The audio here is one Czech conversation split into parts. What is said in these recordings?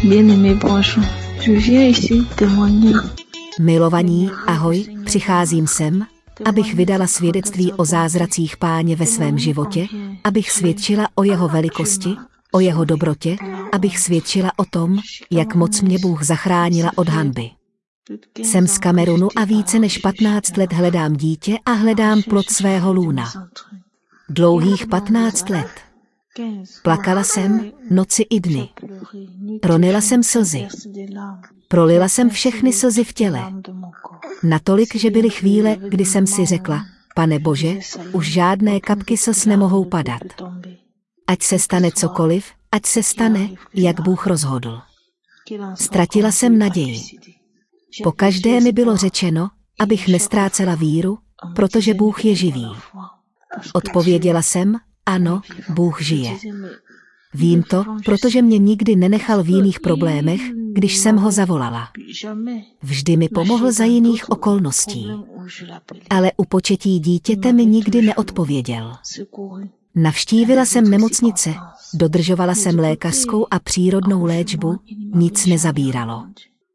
Bien-aimés, bonjour. Je viens ici témoigner. Milovaní, ahoj, přicházím sem, abych vydala svědectví o zázracích Páně ve svém životě, abych svědčila o jeho velikosti, o jeho dobrotě, abych svědčila o tom, jak moc mě Bůh zachránila od hanby. Jsem z Kamerunu a více než 15 let hledám dítě a hledám plod svého lůna. Dlouhých 15 let. Plakala jsem noci i dny. Ronila jsem slzy. Prolila jsem všechny slzy v těle. Natolik, že byly chvíle, kdy jsem si řekla, Pane Bože, už žádné kapky slz nemohou padat. Ať se stane cokoliv, ať se stane, jak Bůh rozhodl. Ztratila jsem naději. Pokaždé mi bylo řečeno, abych nestrácela víru, protože Bůh je živý. Odpověděla jsem, ano, Bůh žije. Vím to, protože mě nikdy nenechal v jiných problémech, když jsem ho zavolala. Vždy mi pomohl za jiných okolností. Ale u početí dítěte mi nikdy neodpověděl. Navštívila jsem nemocnice, dodržovala jsem lékařskou a přírodnou léčbu, nic nezabíralo.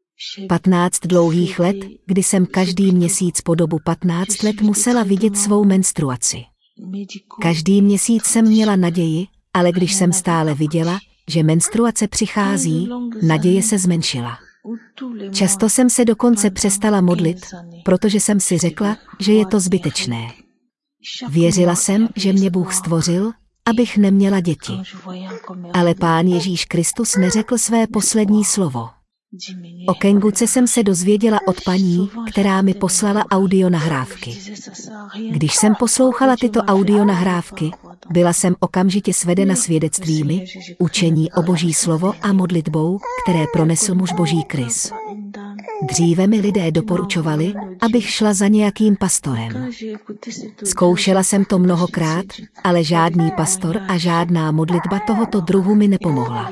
15 dlouhých let, kdy jsem každý měsíc po dobu 15 let musela vidět svou menstruaci. Každý měsíc jsem měla naději, ale když jsem stále viděla, že menstruace přichází, naděje se zmenšila. Často jsem se dokonce přestala modlit, protože jsem si řekla, že je to zbytečné. Věřila jsem, že mě Bůh stvořil, abych neměla děti. Ale Pán Ježíš Kristus neřekl své poslední slovo. O Kenguce jsem se dozvěděla od paní, která mi poslala audionahrávky. Když jsem poslouchala tyto audionahrávky, byla jsem okamžitě svedena svědectvími, učení o Boží slovo a modlitbou, které pronesl muž Boží Chris. Dříve mi lidé doporučovali, abych šla za nějakým pastorem. Zkoušela jsem to mnohokrát, ale žádný pastor a žádná modlitba tohoto druhu mi nepomohla.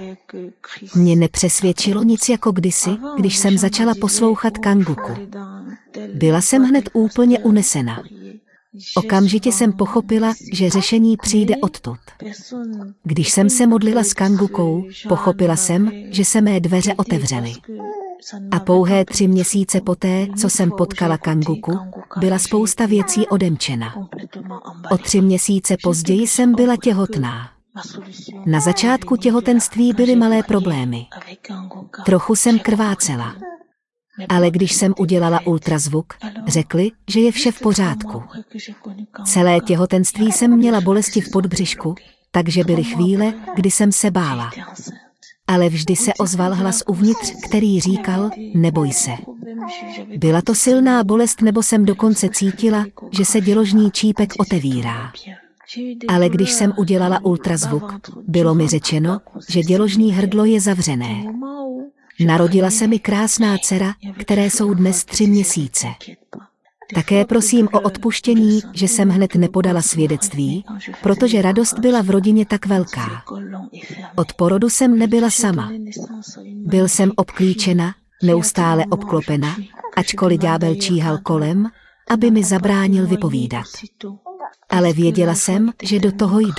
Mě nepřesvědčilo nic jako kdysi, když jsem začala poslouchat Kanguku. Byla jsem hned úplně unesena. Okamžitě jsem pochopila, že řešení přijde odtud. Když jsem se modlila s Kangukou, pochopila jsem, že se mé dveře otevřely. A pouhé 3 měsíce poté, co jsem potkala Kanguku, byla spousta věcí odemčena. O 3 měsíce později jsem byla těhotná. Na začátku těhotenství byly malé problémy. Trochu jsem krvácela. Ale když jsem udělala ultrazvuk, řekli, že je vše v pořádku. Celé těhotenství jsem měla bolesti v podbřišku, takže byly chvíle, kdy jsem se bála. Ale vždy se ozval hlas uvnitř, který říkal, neboj se. Byla to silná bolest, nebo jsem dokonce cítila, že se děložní čípek otevírá. Ale když jsem udělala ultrazvuk, bylo mi řečeno, že děložní hrdlo je zavřené. Narodila se mi krásná dcera, které jsou dnes 3 měsíce. Také prosím o odpuštění, že jsem hned nepodala svědectví, protože radost byla v rodině tak velká. Od porodu jsem nebyla sama. Byl jsem obklíčena, neustále obklopena, ačkoliv ďábel číhal kolem, aby mi zabránil vypovídat. Ale věděla jsem, že do toho jdu.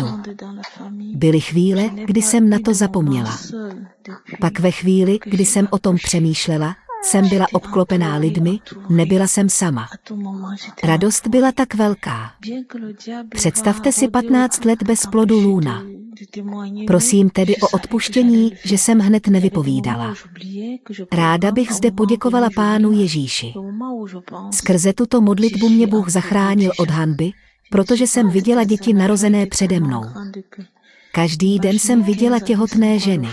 Byly chvíle, kdy jsem na to zapomněla. Pak ve chvíli, kdy jsem o tom přemýšlela, jsem byla obklopená lidmi, nebyla jsem sama. Radost byla tak velká. Představte si 15 let bez plodu lůna. Prosím tedy o odpuštění, že jsem hned nevypovídala. Ráda bych zde poděkovala Pánu Ježíši. Skrze tuto modlitbu mě Bůh zachránil od hanby, protože jsem viděla děti narozené přede mnou. Každý den jsem viděla těhotné ženy.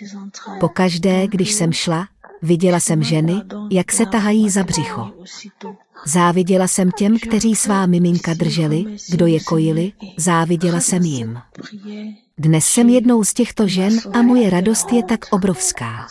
Pokaždé, když jsem šla, viděla jsem ženy, jak se tahají za břicho. Záviděla jsem těm, kteří svá miminka drželi, kdo je kojili, záviděla jsem jim. Dnes jsem jednou z těchto žen a moje radost je tak obrovská.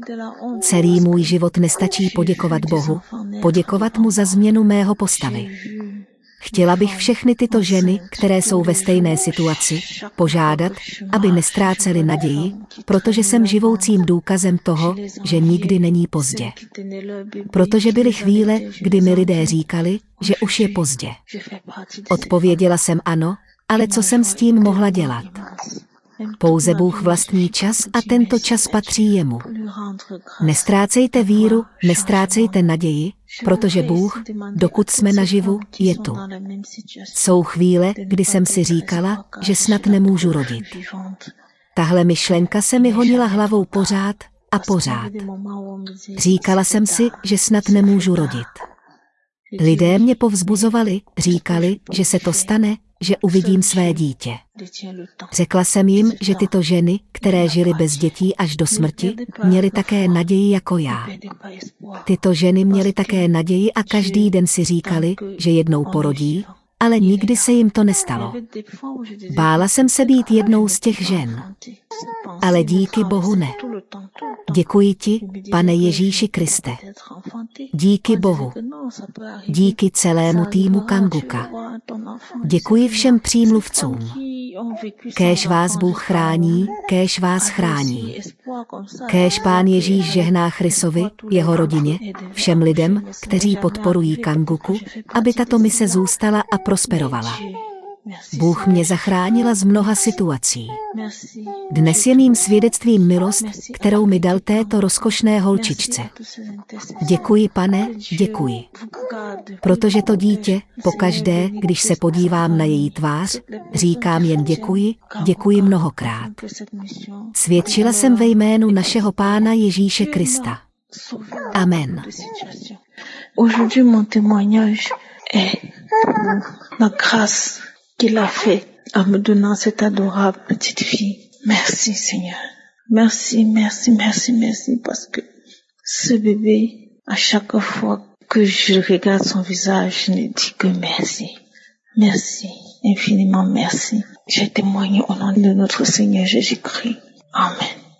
Celý můj život nestačí poděkovat Bohu, poděkovat mu za změnu mého postavy. Chtěla bych všechny tyto ženy, které jsou ve stejné situaci, požádat, aby nestrácely naději, protože jsem živoucím důkazem toho, že nikdy není pozdě. Protože byly chvíle, kdy mi lidé říkali, že už je pozdě. Odpověděla jsem ano, ale co jsem s tím mohla dělat? Pouze Bůh vlastní čas a tento čas patří jemu. Nestrácejte víru, nestrácejte naději, protože Bůh, dokud jsme naživu, je tu. Jsou chvíle, kdy jsem si říkala, že snad nemůžu rodit. Tahle myšlenka se mi honila hlavou pořád a pořád. Říkala jsem si, že snad nemůžu rodit. Lidé mě povzbuzovali, říkali, že se to stane, že uvidím své dítě. Řekla jsem jim, že tyto ženy, které žily bez dětí až do smrti, měly také naději jako já. Tyto ženy měly také naději a každý den si říkali, že jednou porodí, ale nikdy se jim to nestalo. Bála jsem se být jednou z těch žen. Ale díky Bohu ne. Děkuji ti, Pane Ježíši Kriste. Díky Bohu. Díky celému týmu Kanguka. Děkuji všem přímluvcům. Kéž vás Bůh chrání, kéž vás chrání. Kéž Pán Ježíš žehná Chrisovi, jeho rodině, všem lidem, kteří podporují Kanguku, aby tato mise zůstala a prosperovala. Bůh mě zachránila z mnoha situací. Dnes je mým svědectvím milost, kterou mi dal této rozkošné holčičce. Děkuji, Pane, děkuji. Protože to dítě, pokaždé, když se podívám na její tvář, říkám jen děkuji, děkuji mnohokrát. Svědčila jsem ve jménu našeho Pána Ježíše Krista. Amen. Aujourd'hui, mon témoignage est la grâce qu'il a fait en me donnant cette adorable petite fille. Merci, Seigneur. Merci, merci, merci, merci, parce que ce bébé, à chaque fois que je regarde son visage, je ne dis que merci. Merci, infiniment merci. J'ai témoigné au nom de notre Seigneur Jésus-Christ. Amen.